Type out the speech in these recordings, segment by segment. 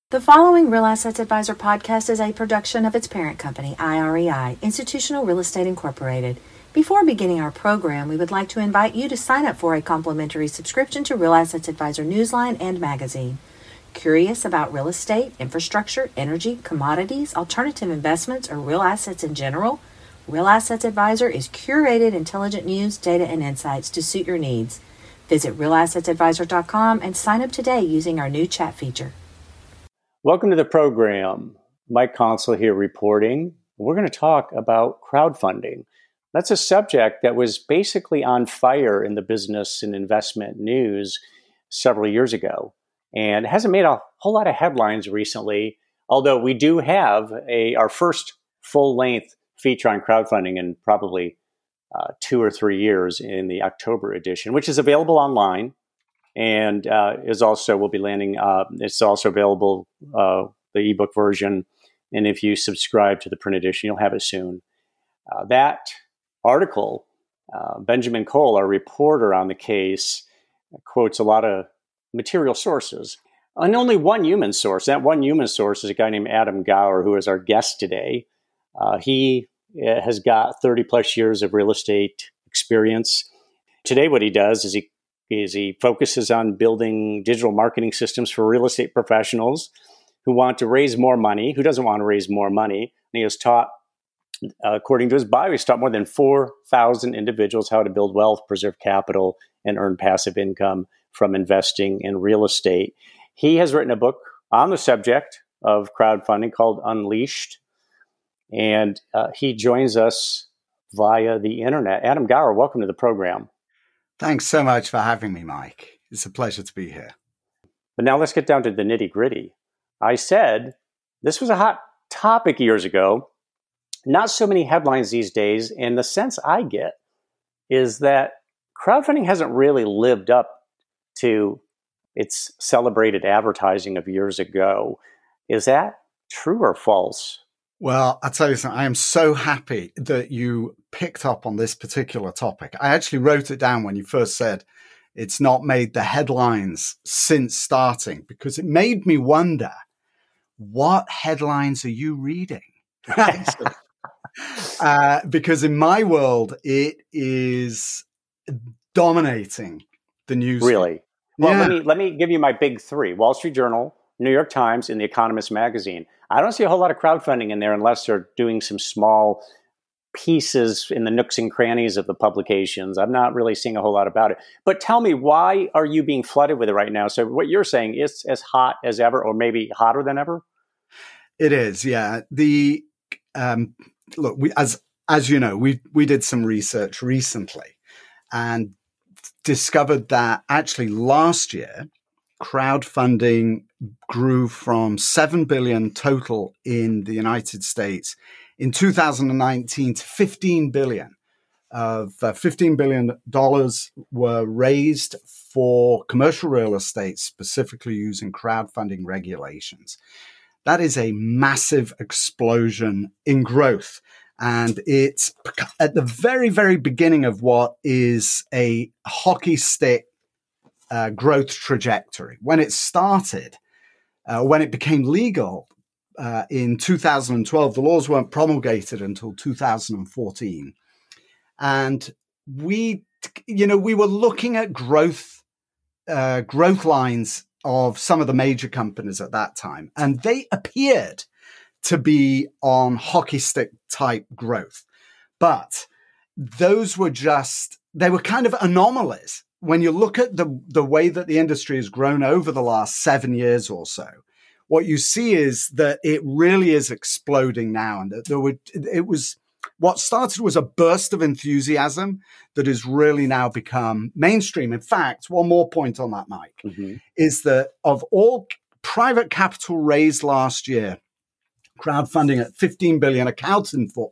The following Real Assets Advisor podcast is a production of its parent company, IREI, Institutional Real Estate Incorporated. Before beginning our program, we would like to invite you to sign up for a complimentary subscription to Real Assets Advisor Newsline and Magazine. Curious about real estate, infrastructure, energy, commodities, alternative investments, or real assets in general? Real Assets Advisor is curated intelligent news, data, and insights to suit your needs. Visit realassetsadvisor.com and sign up today using our new chat feature. Welcome to the program. Mike Consul here reporting. We're going to talk about crowdfunding. That's a subject that was basically on fire in the business and investment news several years ago. And it hasn't made a whole lot of headlines recently, although we do have our first full-length feature on crowdfunding in probably 2 or 3 years in the October edition, which is available online. And is also will be landing. It's also available, the ebook version, and if you subscribe to the print edition, you'll have it soon. That article, Benjamin Cole, our reporter on the case, quotes a lot of material sources, and only one human source. That one human source is a guy named Adam Gower, who is our guest today. He has got 30 plus years of real estate experience. Today, what he does is he focuses on building digital marketing systems for real estate professionals who want to raise more money. Who doesn't want to raise more money? And he has taught, according to his bio, he's taught more than 4,000 individuals how to build wealth, preserve capital, and earn passive income from investing in real estate. He has written a book on the subject of crowdfunding called Unleashed, and he joins us via the internet. Adam Gower, welcome to the program. Thanks so much for having me, Mike. It's a pleasure to be here. But now let's get down to the nitty-gritty. I said this was a hot topic years ago. Not so many headlines these days. And the sense I get is that crowdfunding hasn't really lived up to its celebrated advertising of years ago. Is that true or false? Well, I'll tell you something. I am so happy that you picked up on this particular topic. I actually wrote it down when you first said it's not made the headlines since starting, because it made me wonder, what headlines are you reading? Because in my world, it is dominating the news. Really? Well, let me give you my big three: Wall Street Journal, New York Times, and The Economist magazine. I don't see a whole lot of crowdfunding in there unless they're doing some small pieces in the nooks and crannies of the publications. I'm not really seeing a whole lot about it. But tell me, why are you being flooded with it right now? So what you're saying is as hot as ever, or maybe hotter than ever? It is, yeah. Look, as you know, we did some research recently and discovered that actually last year, crowdfunding grew from $7 billion total in the United States in 2019 to $15 billion. $15 billion were raised for commercial real estate, specifically using crowdfunding regulations. That is a massive explosion in growth. And it's at the very, very beginning of what is a hockey stick growth trajectory. When it started, when it became legal in 2012, the laws weren't promulgated until 2014. And we were looking at growth lines of some of the major companies at that time, and they appeared to be on hockey stick type growth. But those were they were kind of anomalies. When you look at the way that the industry has grown over the last 7 years or so, what you see is that it really is exploding now. And that what started was a burst of enthusiasm that has really now become mainstream. In fact, one more point on that, Mike, is that of all private capital raised last year, crowdfunding at $15 billion accounted for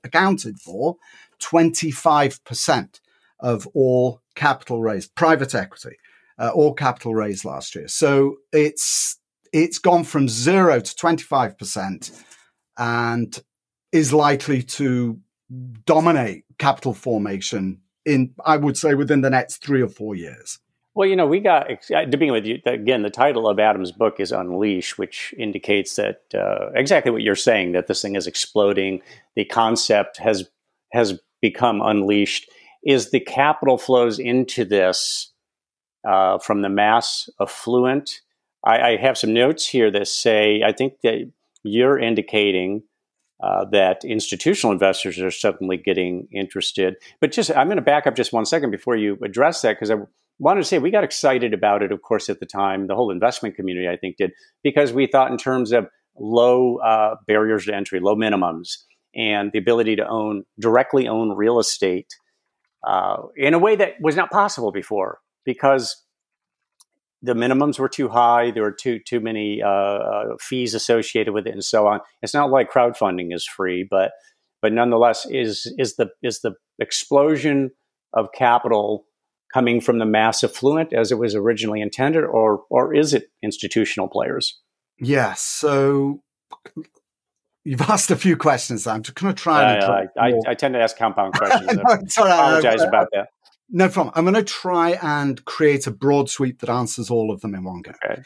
25% of all capital raised, private equity, all capital raised last year. So it's gone from 0 to 25% and is likely to dominate capital formation in, I would say, within the next 3 or 4 years. Well, we got, to begin with, again, the title of Adam's book is Unleash, which indicates that exactly what you're saying, that this thing is exploding. The concept has become unleashed. Is the capital flows into this from the mass affluent? I have some notes here that say, I think that you're indicating that institutional investors are suddenly getting interested. But I'm going to back up just 1 second before you address that, because I wanted to say we got excited about it, of course, at the time. The whole investment community, I think, did, because we thought in terms of low barriers to entry, low minimums, and the ability to directly own real estate in a way that was not possible before, because the minimums were too high. There were too many fees associated with it, and so on. It's not like crowdfunding is free, but nonetheless, is the explosion of capital coming from the mass affluent as it was originally intended, or is it institutional players? Yes. So you've asked a few questions. I'm just going to try and I tend to ask compound questions. I apologize about that. No problem. I'm going to try and create a broad sweep that answers all of them in one go. Okay.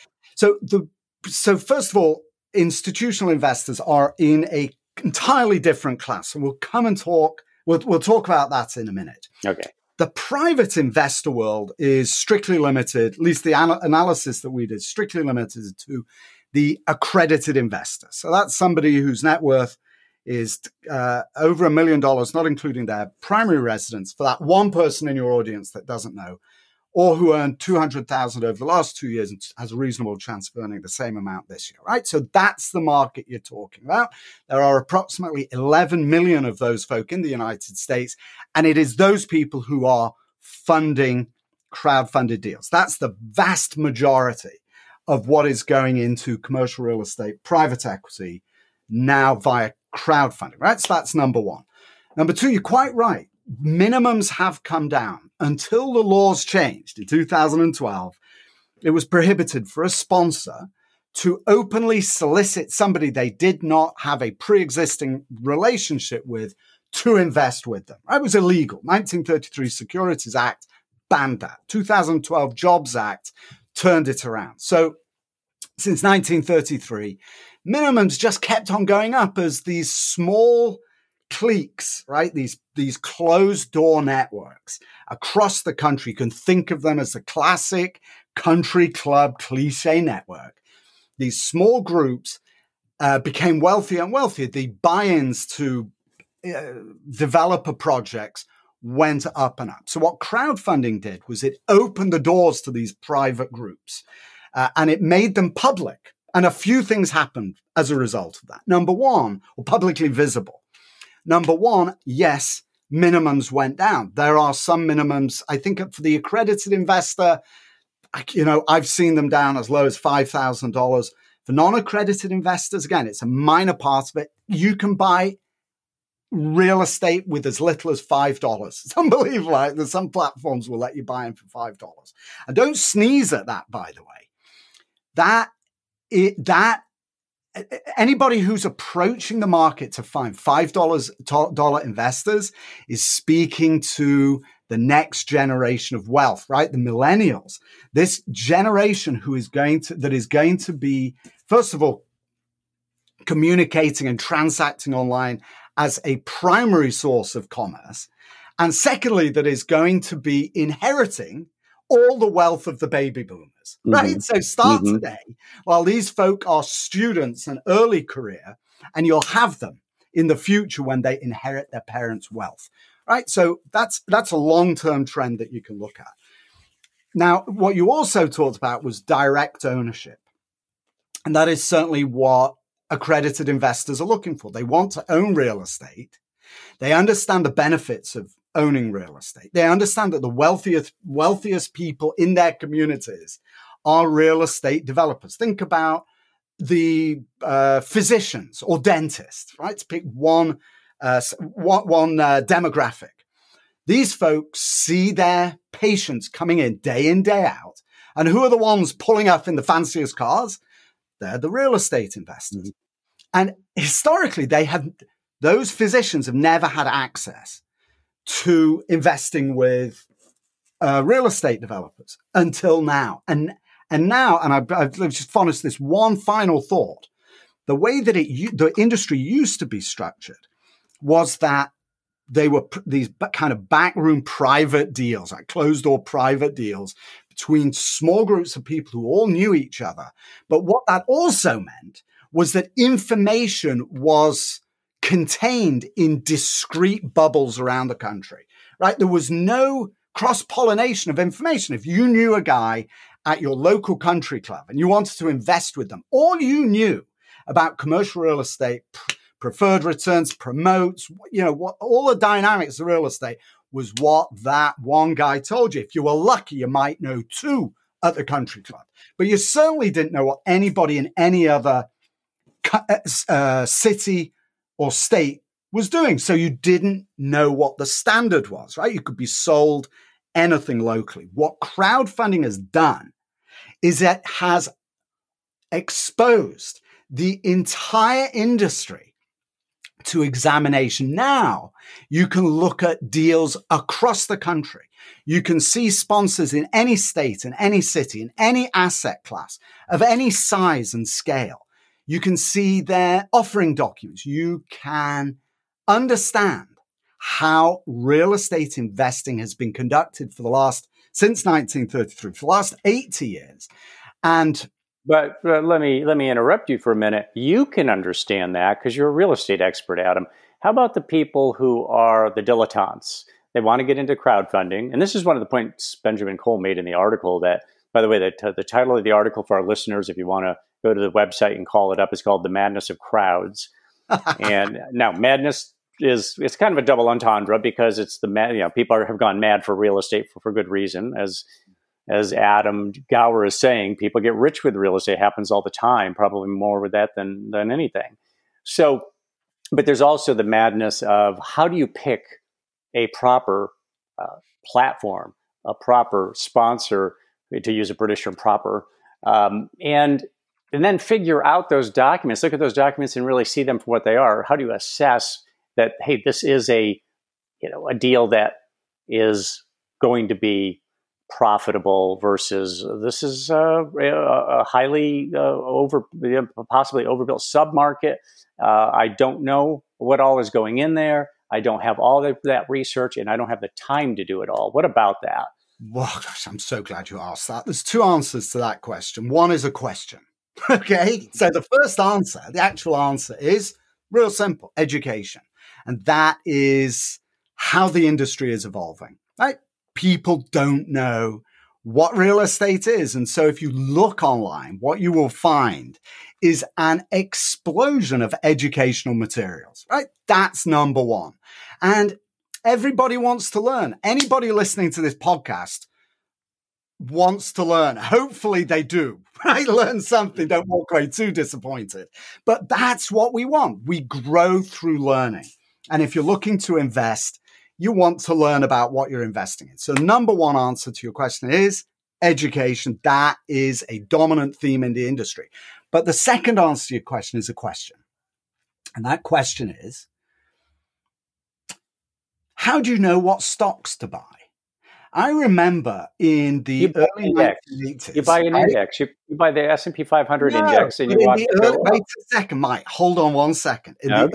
So first of all, institutional investors are in a entirely different class, and we'll come and talk. We'll talk about that in a minute. Okay. The private investor world is strictly limited, at least the analysis that we did, strictly limited to the accredited investor. So that's somebody whose net worth is over $1 million, not including their primary residence, for that one person in your audience that doesn't know, or who earned $200,000 over the last 2 years and has a reasonable chance of earning the same amount this year, right? So that's the market you're talking about. There are approximately 11 million of those folk in the United States, and it is those people who are funding crowdfunded deals. That's the vast majority of what is going into commercial real estate, private equity, now via crowdfunding, right? So that's number one. Number two, you're quite right. Minimums have come down. Until the laws changed in 2012, it was prohibited for a sponsor to openly solicit somebody they did not have a pre-existing relationship with to invest with them. It was illegal. 1933 Securities Act banned that. 2012 Jobs Act turned it around. So since 1933, minimums just kept on going up as these small cliques, right? These closed door networks across the country. You can think of them as the classic country club cliche network. These small groups became wealthier and wealthier. The buy-ins to developer projects went up and up. So what crowdfunding did was it opened the doors to these private groups and it made them public. And a few things happened as a result of that. Number one, or publicly visible. Number one, yes, minimums went down. There are some minimums. I think for the accredited investor, I've seen them down as low as $5,000. For non-accredited investors, again, it's a minor part of it. You can buy real estate with as little as $5. It's unbelievable. Right? There's some platforms will let you buy them for $5. And don't sneeze at that, by the way. Anybody who's approaching the market to find $5 investors is speaking to the next generation of wealth, right? The millennials, this generation that is going to be, first of all, communicating and transacting online as a primary source of commerce. And secondly, that is going to be inheriting all the wealth of the baby boomers, right? Mm-hmm. So start today while these folk are students and early career, and you'll have them in the future when they inherit their parents' wealth, right? So that's a long-term trend that you can look at. Now, what you also talked about was direct ownership. And that is certainly what accredited investors are looking for. They want to own real estate. They understand the benefits of owning real estate. They understand that the wealthiest people in their communities are real estate developers. Think about the physicians or dentists, right? To pick one demographic. These folks see their patients coming in, day out. And who are the ones pulling up in the fanciest cars? They're the real estate investors. Mm-hmm. And historically, those physicians have never had access to investing with real estate developers until now. And now, and I've just finished this one final thought. The way that the industry used to be structured was that they were these kind of backroom private deals, like closed door private deals between small groups of people who all knew each other. But what that also meant was that information was contained in discrete bubbles around the country, right? There was no cross-pollination of information. If you knew a guy at your local country club and you wanted to invest with them, all you knew about commercial real estate, preferred returns, promotes, what all the dynamics of real estate was what that one guy told you. If you were lucky, you might know two at the country club, but you certainly didn't know what anybody in any other city or state was doing. So you didn't know what the standard was, right? You could be sold anything locally. What crowdfunding has done is it has exposed the entire industry to examination. Now you can look at deals across the country. You can see sponsors in any state, in any city, in any asset class of any size and scale. You can see their offering documents. You can understand how real estate investing has been conducted since 1933, for the last 80 years. But let me interrupt you for a minute. You can understand that because you're a real estate expert, Adam. How about the people who are the dilettantes? They want to get into crowdfunding. And this is one of the points Benjamin Cole made in the article that, by the way, the title of the article for our listeners, if you want to go to the website and call it up, is called The Madness of Crowds. And now madness it's kind of a double entendre because it's people have gone mad for real estate for good reason. As Adam Gower is saying, people get rich with real estate. It happens all the time, probably more with that than anything. So, but there's also the madness of how do you pick a proper platform, a proper sponsor, to use a British term, proper, and then figure out those documents, look at those documents and really see them for what they are. How do you assess that, hey, this is a deal that is going to be profitable versus this is a highly possibly overbuilt submarket. I don't know what all is going in there. I don't have all that research, and I don't have the time to do it all. What about that? Well, gosh, I'm so glad you asked that. There's two answers to that question. One is a question. Okay, so the first answer, the actual answer, is real simple: education. And that is how the industry is evolving, right? People don't know what real estate is. And so if you look online, what you will find is an explosion of educational materials, right? That's number one. And everybody wants to learn. Anybody listening to this podcast wants to learn. Hopefully they do, right? Learn something. Don't walk away too disappointed. But that's what we want. We grow through learning. And if you're looking to invest, you want to learn about what you're investing in. So number one answer to your question is education. That is a dominant theme in the industry. But the second answer to your question is a question. And that question is, how do you know what stocks to buy? I remember in the early 1980s. You buy an index. You buy the S&P 500 index. And you watch wait a second, Mike. Hold on one second.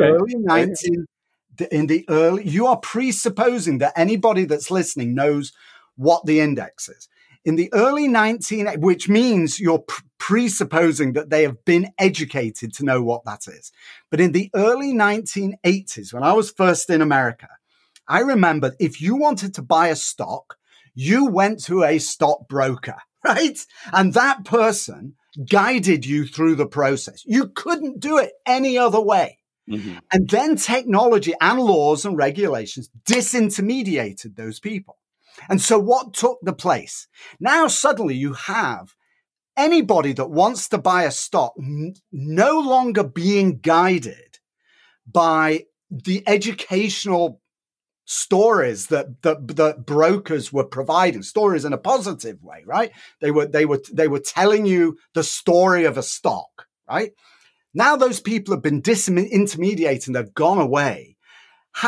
You are presupposing that anybody that's listening knows what the index is. In the early which means you're presupposing that they have been educated to know what that is. But in the early 1980s, when I was first in America, I remember if you wanted to buy a stock, you went to a stockbroker, right? And that person guided you through the process. You couldn't do it any other way. Mm-hmm. And then technology and laws and regulations disintermediated those people. And so what took the place? Now suddenly you have anybody that wants to buy a stock no longer being guided by the educational stories that brokers were providing, stories in a positive way, right? They were telling you the story of a stock, right? Now those people have been disintermediated and they've gone away. How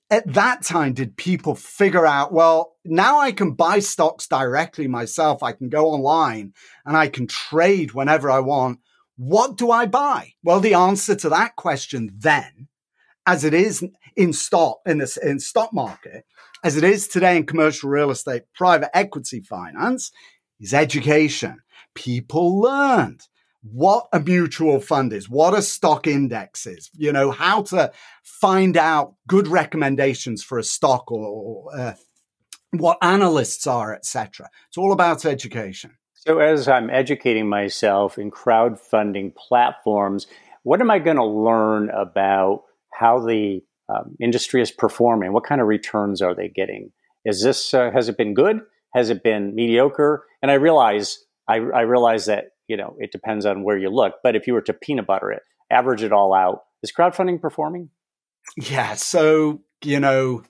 at that time did people figure out, well, now I can buy stocks directly myself. I can go online and I can trade whenever I want. What do I buy? Well, the answer to that question then, as it is in stock market, as it is today in commercial real estate, private equity finance, is education. People learned what a mutual fund is, what a stock index is, how to find out good recommendations for a stock or what analysts are, etc. It's all about education. So as I'm educating myself in crowdfunding platforms, what am I going to learn about how the industry is performing? What kind of returns are they getting? Is this has it been good? Has it been mediocre? And I realize that it depends on where you look. But if you were to peanut butter it, average it all out, is crowdfunding performing? Yeah. So in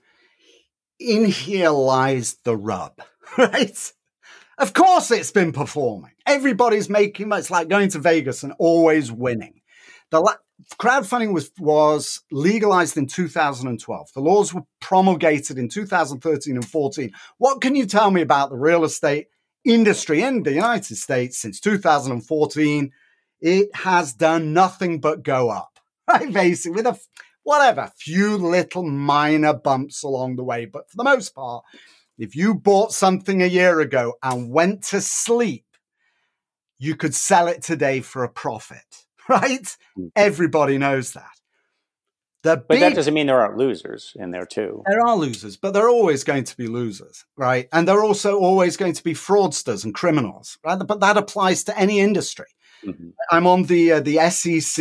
here lies the rub, right? Of course, it's been performing. Everybody's making. It's like going to Vegas and always winning. Crowdfunding was legalized in 2012. The laws were promulgated in 2013 and 14. What can you tell me about the real estate industry in the United States since 2014? It has done nothing but go up, right? Basically, with a few little minor bumps along the way. But for the most part, if you bought something a year ago and went to sleep, you could sell it today for a profit. Right? Everybody knows that. But that doesn't mean there aren't losers in there too. There are losers, but there are always going to be losers, right? And there are also always going to be fraudsters and criminals, right? But that applies to any industry. Mm-hmm. I'm on the SEC,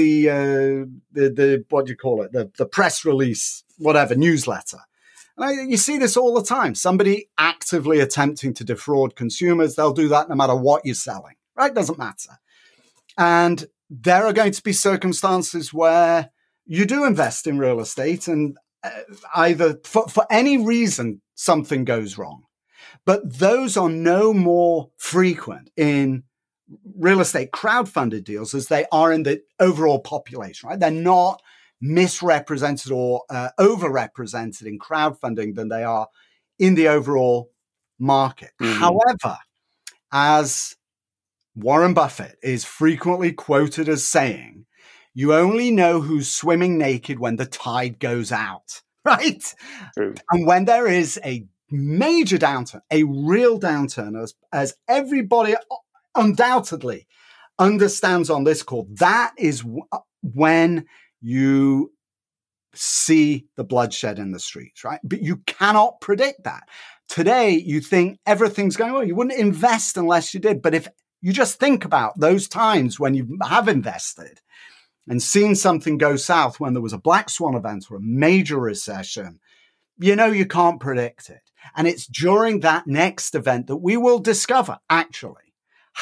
the what do you call it? The press release, whatever, newsletter. And you see this all the time. Somebody actively attempting to defraud consumers. They'll do that no matter what you're selling, right? Doesn't matter. And there are going to be circumstances where you do invest in real estate and either for any reason, something goes wrong. But those are no more frequent in real estate crowdfunded deals as they are in the overall population, right? They're not misrepresented or overrepresented in crowdfunding than they are in the overall market. Mm-hmm. However, as Warren Buffett is frequently quoted as saying, you only know who's swimming naked when the tide goes out, right? True. And when there is a major downturn, a real downturn, as everybody undoubtedly understands on this call, that is when you see the bloodshed in the streets, right? But you cannot predict that. Today, you think everything's going well. You wouldn't invest unless you did. But if you just think about those times when you have invested and seen something go south, when there was a black swan event or a major recession, you can't predict it. And it's during that next event that we will discover actually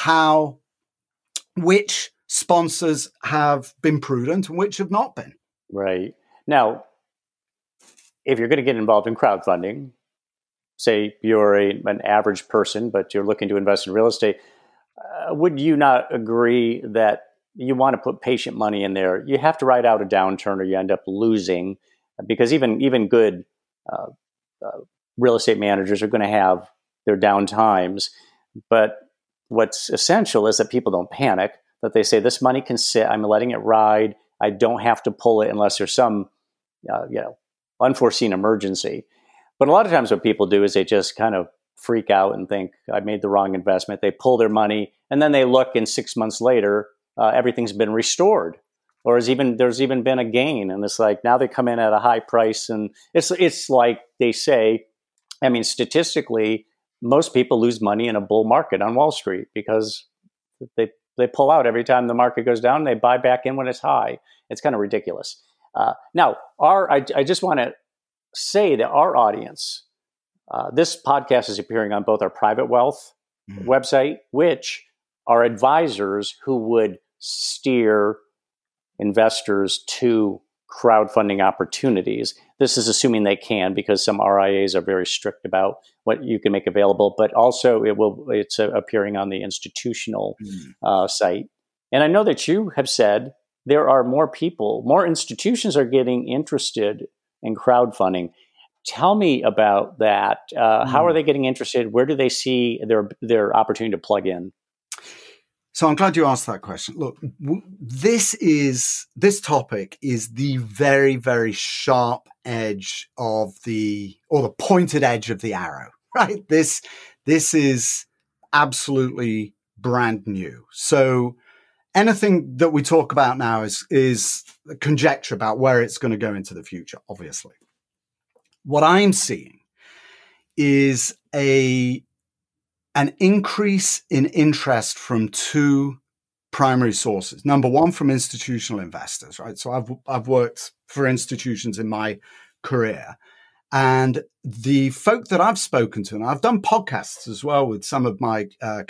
which sponsors have been prudent and which have not been. Right. Now, if you're going to get involved in crowdfunding, say you're an average person, but you're looking to invest in real estate, would you not agree that you want to put patient money in there? You have to ride out a downturn or you end up losing, because even good real estate managers are going to have their down times. But what's essential is that people don't panic, that they say this money can sit, I'm letting it ride. I don't have to pull it unless there's some unforeseen emergency. But a lot of times what people do is they just kind of freak out and think, I made the wrong investment. They pull their money and then they look, and 6 months later, everything's been restored, or there's even been a gain. And it's like, now they come in at a high price, and it's like they say, I mean, statistically, most people lose money in a bull market on Wall Street because they pull out every time the market goes down and they buy back in when it's high. It's kind of ridiculous. Now, I just want to say that our audience, this podcast is appearing on both our Private Wealth website, which are advisors who would steer investors to crowdfunding opportunities. This is assuming they can, because some RIAs are very strict about what you can make available, but also it's appearing on the institutional site. And I know that you have said there are more institutions are getting interested in crowdfunding. Tell me about that. How are they getting interested? Where do they see their opportunity to plug in? So I'm glad you asked that question. Look, this topic is the very, very sharp edge or the pointed edge of the arrow, right? This is absolutely brand new. So anything that we talk about now is conjecture about where it's going to go into the future, obviously. What I'm seeing is an increase in interest from two primary sources. Number one, from institutional investors, right? So I've worked for institutions in my career, and the folk that I've spoken to, and I've done podcasts as well with some of my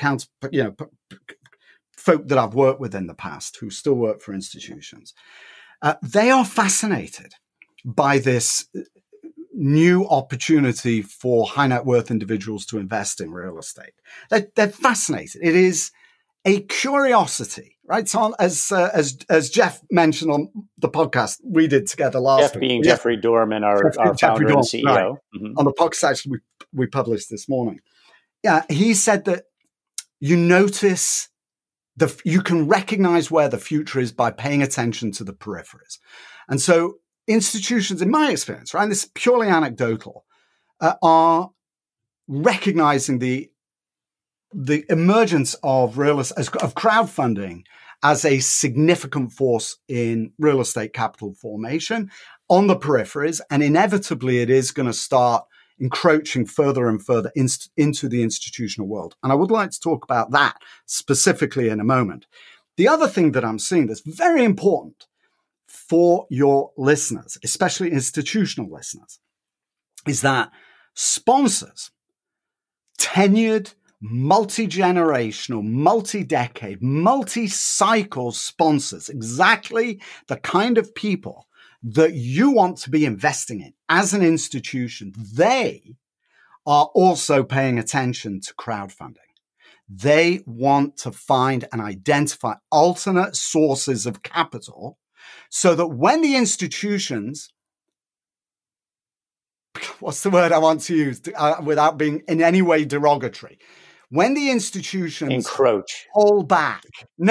folk that I've worked with in the past who still work for institutions. They are fascinated by this new opportunity for high net worth individuals to invest in real estate. They're fascinated. It is a curiosity, right? So as Jeff mentioned on the podcast we did together last week. Being Jeffrey Dorman, our founder and CEO. Right. Mm-hmm. On the podcast actually we published this morning. Yeah, he said that you notice you can recognize where the future is by paying attention to the peripheries. And so institutions, in my experience, right, and this is purely anecdotal, are recognizing the emergence of crowdfunding as a significant force in real estate capital formation on the peripheries, and inevitably it is going to start encroaching further and further into the institutional world. And I would like to talk about that specifically in a moment. The other thing that I'm seeing that's very important for your listeners, especially institutional listeners, is that sponsors, tenured, multi-generational, multi-decade, multi-cycle sponsors, exactly the kind of people that you want to be investing in as an institution, they are also paying attention to crowdfunding. They want to find and identify alternate sources of capital so that when the institutions, what's the word I want to use without being in any way derogatory, when the institutions encroach, pull back.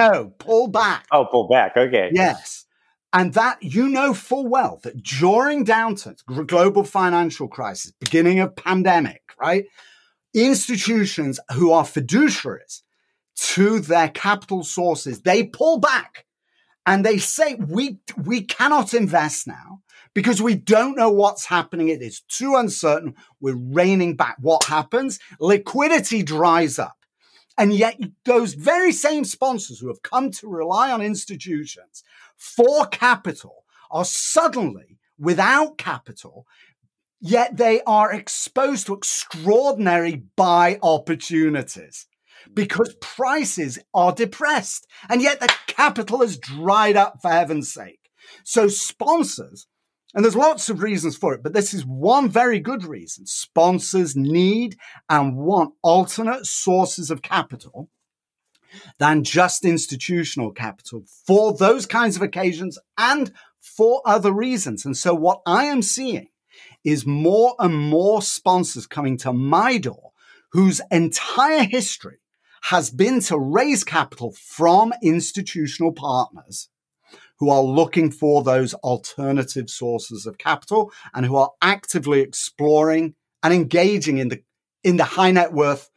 Oh, pull back. Okay. Yes. And that, full well that during downturns, global financial crisis, beginning of pandemic, right? Institutions who are fiduciaries to their capital sources, they pull back and they say, we cannot invest now because we don't know what's happening. It is too uncertain. We're reining back. What happens? Liquidity dries up. And yet those very same sponsors who have come to rely on institutions for capital are suddenly without capital, yet they are exposed to extraordinary buy opportunities because prices are depressed. And yet the capital has dried up, for heaven's sake. So sponsors, and there's lots of reasons for it, but this is one very good reason. Sponsors need and want alternate sources of capital than just institutional capital for those kinds of occasions and for other reasons. And so what I am seeing is more and more sponsors coming to my door whose entire history has been to raise capital from institutional partners who are looking for those alternative sources of capital and who are actively exploring and engaging in the high net worth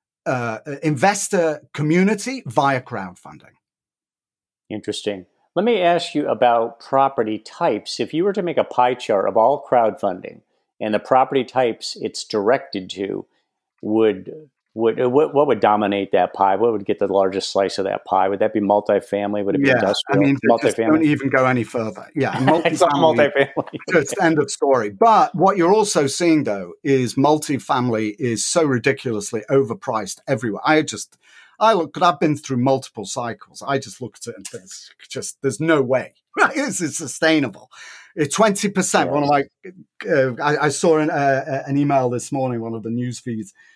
investor community via crowdfunding. Interesting. Let me ask you about property types. If you were to make a pie chart of all crowdfunding and the property types it's directed to, what would dominate that pie? What would get the largest slice of that pie? Would that be multifamily? Would it be industrial? I mean, multifamily? Don't even go any further. Yeah, It's all multifamily. Just end of story. But what you're also seeing, though, is multifamily is so ridiculously overpriced everywhere. I've been through multiple cycles. I just look at it and think, there's no way. Right? This is sustainable. 20%. Yeah. One of I saw an email this morning, one of the news feeds.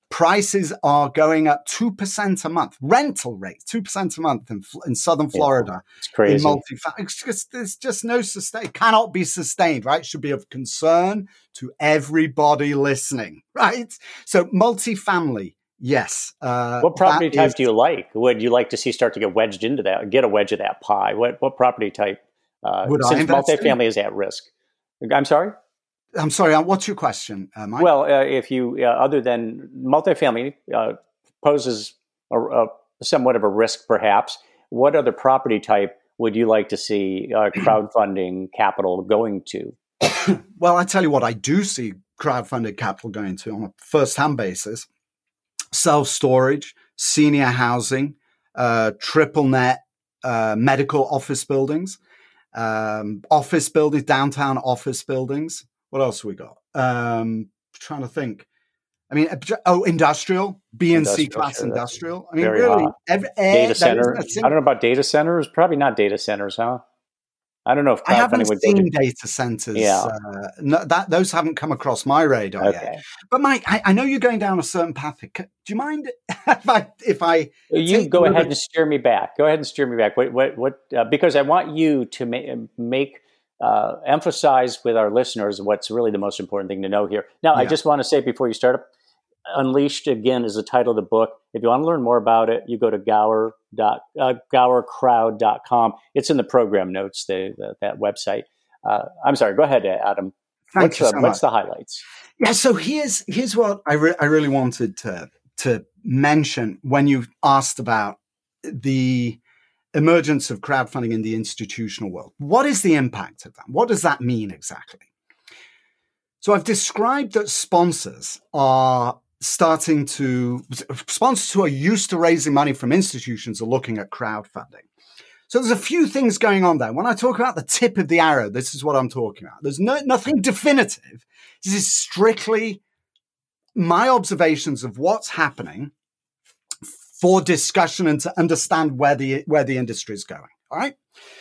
Prices are going up 2% a month. Rental rates 2% a month in southern Florida. It's crazy. In there's just no sustain. Cannot be sustained. Right? Should be of concern to everybody listening. Right? So multifamily. Yes. What property type do you like? Would you like to see start to get wedged into that? Get a wedge of that pie? What property type? Since multifamily is at risk. I'm sorry. What's your question, Mike? Well, if you, other than multifamily poses somewhat of a risk, perhaps, what other property type would you like to see crowdfunding capital going to? Well, I tell you what, I do see crowdfunded capital going to on a first-hand basis. Self-storage, senior housing, triple net, medical office buildings, downtown office buildings. What else have we got? Trying to think. I mean, industrial, B and C class sure, industrial. I mean, really, data centers. I don't know about data centers. Probably not data centers, huh? I don't know if I haven't seen data centers. Yeah. Those haven't come across my radar yet. But Mike, I know you're going down a certain path. Do you mind if I you go ahead and steer me back? Go ahead and steer me back. What? Because I want you to make emphasize with our listeners what's really the most important thing to know here. Now, I just want to say before you start up, Unleashed, again, is the title of the book. If you want to learn more about it, you go to gowercrowd.com. It's in the program notes, that website. I'm sorry. Go ahead, Adam. What's the highlights? Yeah. So here's what I really wanted to mention when you asked about the emergence of crowdfunding in the institutional world. What is the impact of that? What does that mean exactly? So I've described that sponsors who are used to raising money from institutions are looking at crowdfunding. So there's a few things going on there. When I talk about the tip of the arrow, this is what I'm talking about. There's nothing definitive. This is strictly my observations of what's happening for discussion and to understand where the industry is going. All right.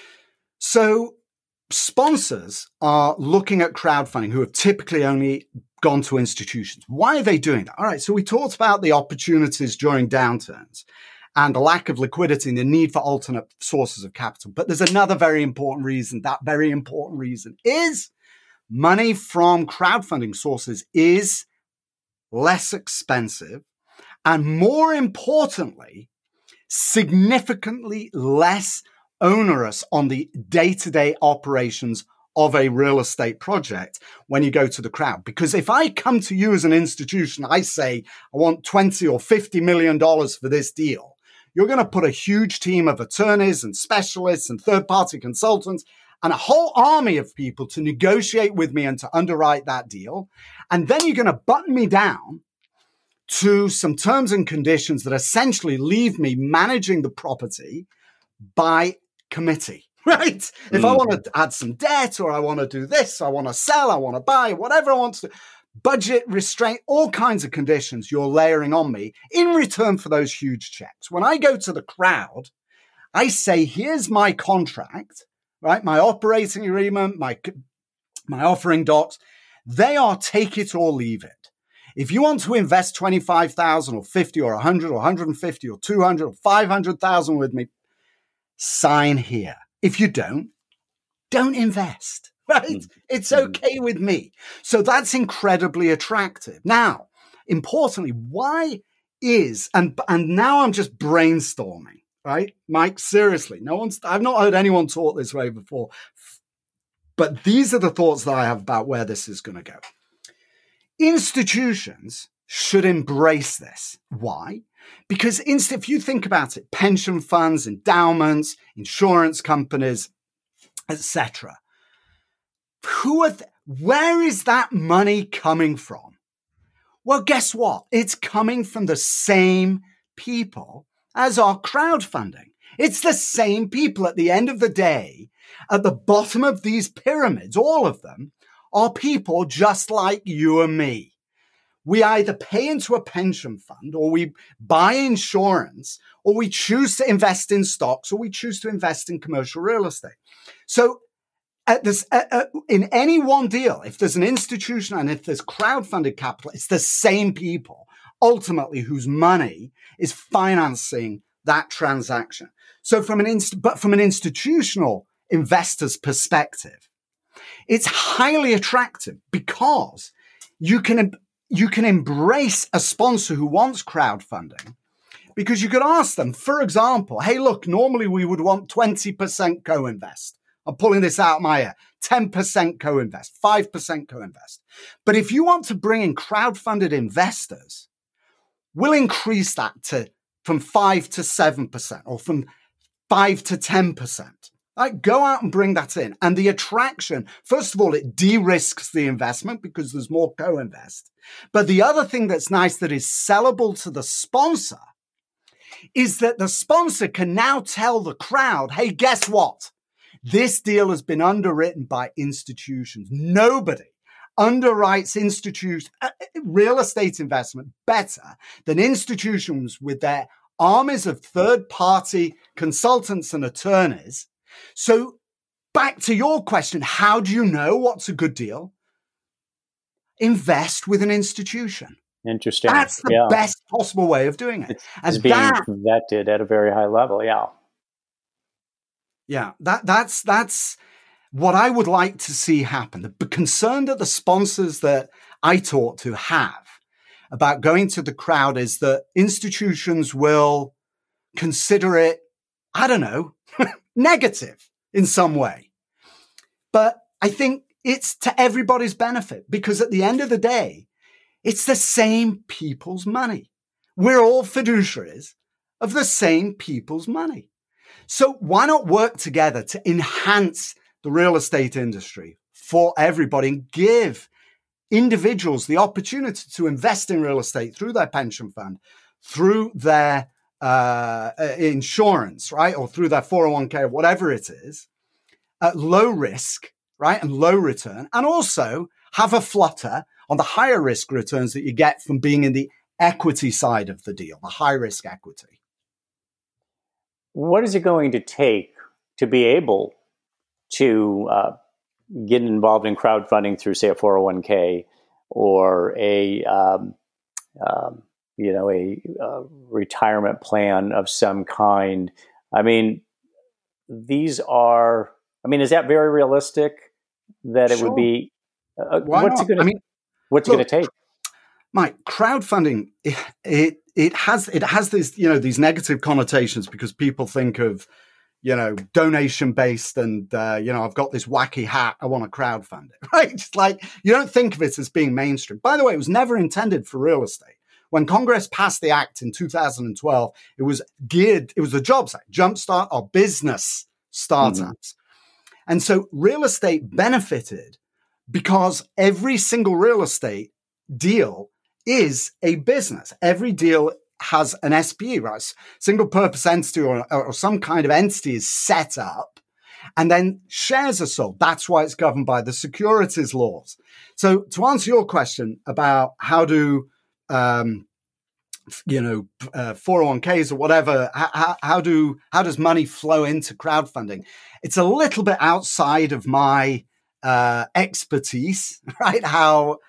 So sponsors are looking at crowdfunding who have typically only gone to institutions. Why are they doing that? All right. So we talked about the opportunities during downturns and the lack of liquidity and the need for alternate sources of capital. But there's another very important reason. That very important reason is money from crowdfunding sources is less expensive and, more importantly, significantly less onerous on the day-to-day operations of a real estate project when you go to the crowd. Because if I come to you as an institution, I say, I want $20 or $50 million for this deal, you're going to put a huge team of attorneys and specialists and third-party consultants and a whole army of people to negotiate with me and to underwrite that deal. And then you're going to button me down to some terms and conditions that essentially leave me managing the property by committee, right? If I want to add some debt or I want to do this, I want to sell, I want to buy, whatever I want to, budget, restraint, all kinds of conditions you're layering on me in return for those huge checks. When I go to the crowd, I say, here's my contract, right? My operating agreement, my offering docs. They are take it or leave it. If you want to invest 25,000 or 50 or 100 or 150 or 200 or 500,000 with me, sign here. If you don't invest, right? It's okay with me. So that's incredibly attractive. Now, importantly, why is, and now I'm just brainstorming, right? Mike, seriously, I've not heard anyone talk this way before, but these are the thoughts that I have about where this is going to go. Institutions should embrace this. Why? Because if you think about it, pension funds, endowments, insurance companies, etc., where is that money coming from? Well, guess what? It's coming from the same people as our crowdfunding. It's the same people at the end of the day. At the bottom of these pyramids, all of them, are people just like you and me. We either pay into a pension fund or we buy insurance or we choose to invest in stocks or we choose to invest in commercial real estate. So in any one deal, if there's an institution and if there's crowdfunded capital, it's the same people ultimately whose money is financing that transaction. So from an institutional investor's perspective, it's highly attractive because you can embrace a sponsor who wants crowdfunding, because you could ask them, for example, hey, look, normally we would want 20% co-invest. I'm pulling this out of my ear. 10% co-invest, 5% co-invest. But if you want to bring in crowdfunded investors, we'll increase that from 5 to 7% or from 5 to 10%. Like, go out and bring that in. And the attraction, first of all, it de-risks the investment because there's more co-invest. But the other thing that's nice that is sellable to the sponsor is that the sponsor can now tell the crowd, hey, guess what? This deal has been underwritten by institutions. Nobody underwrites real estate investment better than institutions with their armies of third-party consultants and attorneys. So back to your question, how do you know what's a good deal? Invest with an institution. Interesting. That's the best possible way of doing it. It's being vetted at a very high level. Yeah. Yeah, that's what I would like to see happen. The concern that the sponsors that I talk to have about going to the crowd is that institutions will consider it, I don't know, negative in some way. But I think it's to everybody's benefit, because at the end of the day, it's the same people's money. We're all fiduciaries of the same people's money. So why not work together to enhance the real estate industry for everybody and give individuals the opportunity to invest in real estate through their pension fund, through their insurance, right? Or through their 401k, whatever it is, at low risk, right? And low return, and also have a flutter on the higher risk returns that you get from being in the equity side of the deal, the high risk equity. What is it going to take to be able to get involved in crowdfunding through, say, a 401k or a retirement plan of some kind? I mean, is that very realistic that it would be? What's it going to take? Mike, crowdfunding, it has this, these negative connotations because people think of, donation based and, I've got this wacky hat, I want to crowdfund it, right? It's like, you don't think of it as being mainstream. By the way, it was never intended for real estate. When Congress passed the act in 2012, it was the Jobs Act, jumpstart our business startups. Mm-hmm. And so real estate benefited because every single real estate deal is a business. Every deal has an SPE, right? Single purpose entity or some kind of entity is set up, and then shares are sold. That's why it's governed by the securities laws. So to answer your question about how do 401ks or whatever, how does money flow into crowdfunding? It's a little bit outside of my expertise, right? How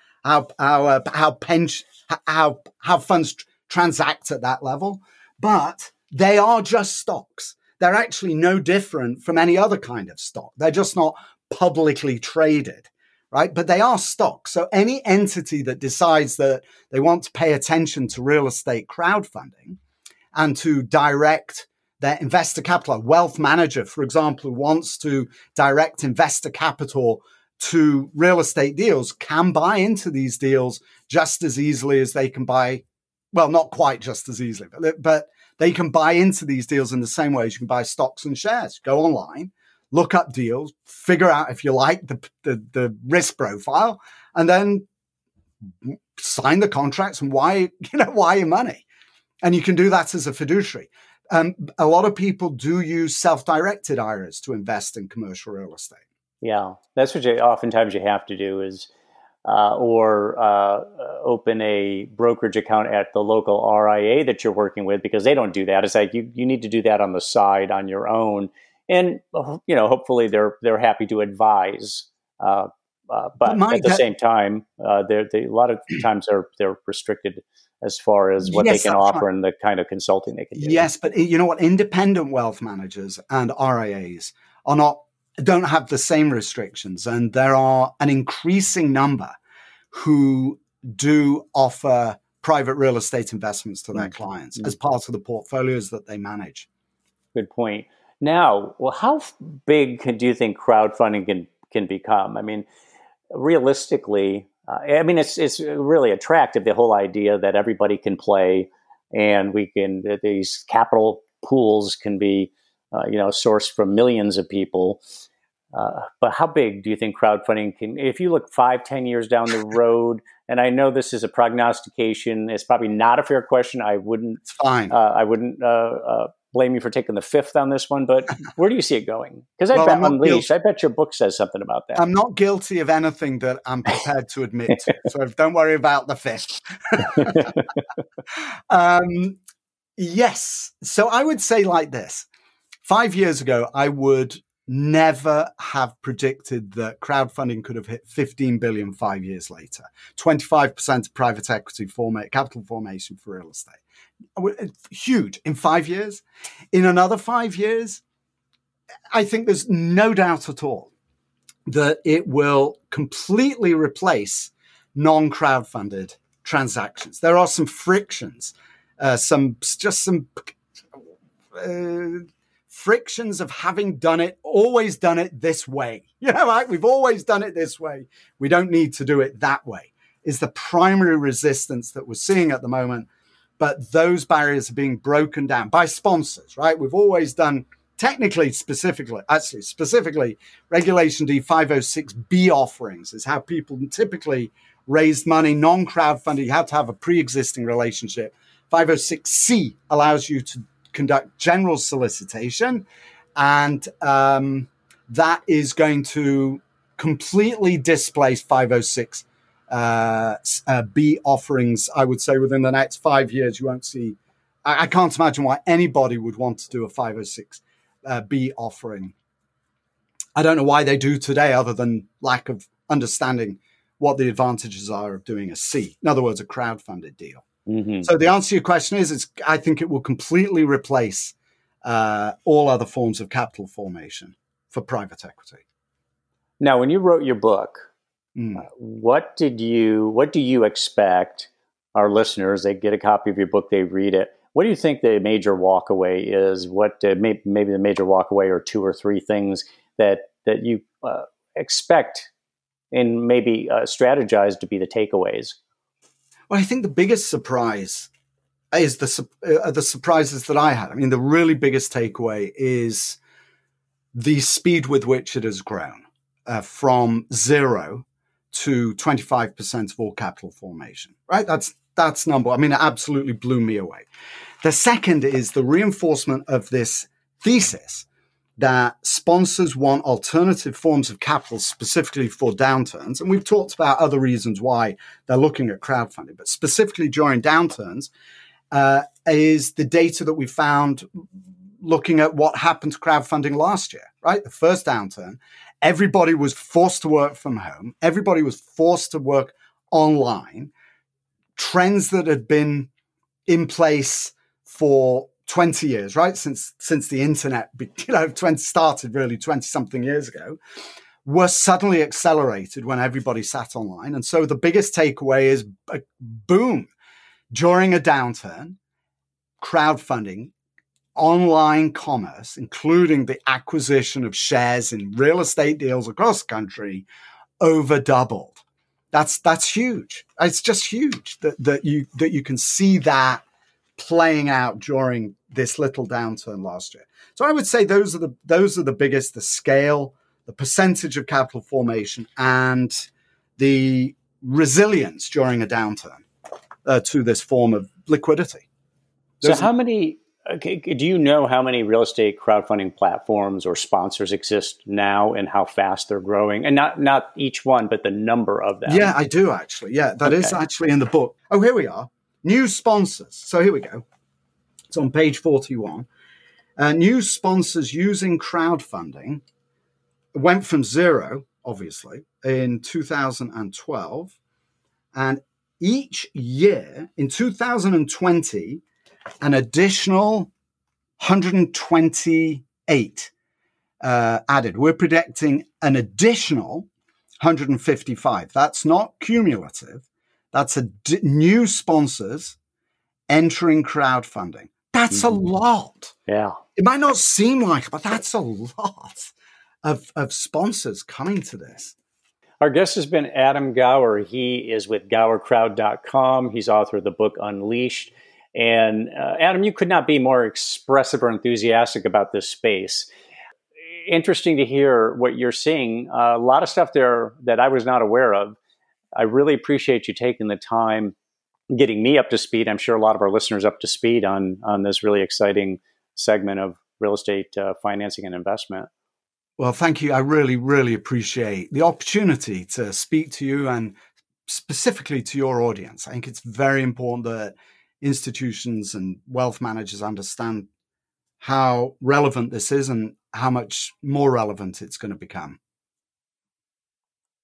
funds transact at that level, but they are just stocks. They're actually no different from any other kind of stock. They're just not publicly traded, right? But they are stocks. So any entity that decides that they want to pay attention to real estate crowdfunding and to direct their investor capital, a wealth manager, for example, who wants to direct investor capital to real estate deals, can buy into these deals just as easily as they can buy, well, not quite just as easily, but they can buy into these deals in the same way as you can buy stocks and shares. Go online, look up deals, figure out if you like the risk profile, and then sign the contracts and wire your money. And you can do that as a fiduciary. A lot of people do use self-directed IRAs to invest in commercial real estate. Yeah, that's what oftentimes you have to do is, or open a brokerage account at the local RIA that you're working with, because they don't do that. It's like you need to do that on the side on your own, and hopefully they're happy to advise. But at the same time, a lot of times they're restricted as far as what Yes, they can that's offer right. and the kind of consulting they can do. Yes, but you know what? Independent wealth managers and RIAs don't have the same restrictions, and there are an increasing number who do offer private real estate investments to their clients as part of the portfolios that they manage. Good point. Now, well, how big do you think crowdfunding can become? I mean, realistically, it's really attractive, the whole idea that everybody can play, and these capital pools can be, sourced from millions of people. But how big do you think crowdfunding can? If you look 5-10 years down the road, and I know this is a prognostication, it's probably not a fair question. It's fine. I wouldn't blame you for taking the fifth on this one, but where do you see it going? Because I bet your book says something about that. I'm not guilty of anything that I'm prepared to admit to, so don't worry about the fifth. Yes. So I would say like this. 5 years ago, I would never have predicted that crowdfunding could have hit 15 billion 5 years later. 25% of private equity capital formation for real estate. Huge in 5 years. In another 5 years, I think there's no doubt at all that it will completely replace non-crowdfunded transactions. There are some frictions, frictions of having always done it this way. Right? We've always done it this way. We don't need to do it that way, is the primary resistance that we're seeing at the moment. But those barriers are being broken down by sponsors, right? We've always done, specifically, Regulation D 506B offerings is how people typically raised money, non-crowdfunding. You have to have a pre-existing relationship. 506C allows you to conduct general solicitation, and that is going to completely displace 506 B offerings. I would say within the next 5 years, you won't see. I can't imagine why anybody would want to do a 506 B offering. I don't know why they do today, other than lack of understanding what the advantages are of doing a C. In other words, a crowdfunded deal. Mm-hmm. So the answer to your question is I think it will completely replace all other forms of capital formation for private equity. Now, when you wrote your book, what do you expect our listeners? They get a copy of your book, they read it. What do you think the major walkaway is? What maybe the major walkaway or 2 or 3 things that you expect and maybe strategize to be the takeaways? Well, I think the biggest surprise is the surprises that I had. I mean, the really biggest takeaway is the speed with which it has grown from 0 to 25% of all capital formation, right? That's number. I mean, it absolutely blew me away. The second is the reinforcement of this thesis that sponsors want alternative forms of capital specifically for downturns. And we've talked about other reasons why they're looking at crowdfunding, but specifically during downturns is the data that we found looking at what happened to crowdfunding last year, right? The first downturn, everybody was forced to work from home. Everybody was forced to work online. Trends that had been in place for 20 years, right? Since the internet, started really 20 something years ago, were suddenly accelerated when everybody sat online. And so the biggest takeaway is boom, during a downturn, crowdfunding, online commerce, including the acquisition of shares in real estate deals across the country, over doubled. That's huge. It's just huge that you can see that playing out during this little downturn last year. So I would say those are the biggest: the scale, the percentage of capital formation, and the resilience during a downturn to this form of liquidity. So do you know how many real estate crowdfunding platforms or sponsors exist now and how fast they're growing? And not each one, but the number of them. Yeah, I do actually. Yeah, that is actually in the book. Oh, here we are. New sponsors. So here we go. It's on page 41. New sponsors using crowdfunding went from 0, obviously, in 2012. And each year in 2020, an additional 128 added. We're predicting an additional 155. That's not cumulative. That's new sponsors entering crowdfunding. That's a lot. Yeah. It might not seem like it, but that's a lot of sponsors coming to this. Our guest has been Adam Gower. He is with GowerCrowd.com. He's author of the book Unleashed. And Adam, you could not be more expressive or enthusiastic about this space. Interesting to hear what you're seeing. A lot of stuff there that I was not aware of. I really appreciate you taking the time, getting me up to speed. I'm sure a lot of our listeners up to speed on this really exciting segment of real estate financing and investment. Well, thank you. I really, really appreciate the opportunity to speak to you and specifically to your audience. I think it's very important that institutions and wealth managers understand how relevant this is and how much more relevant it's going to become.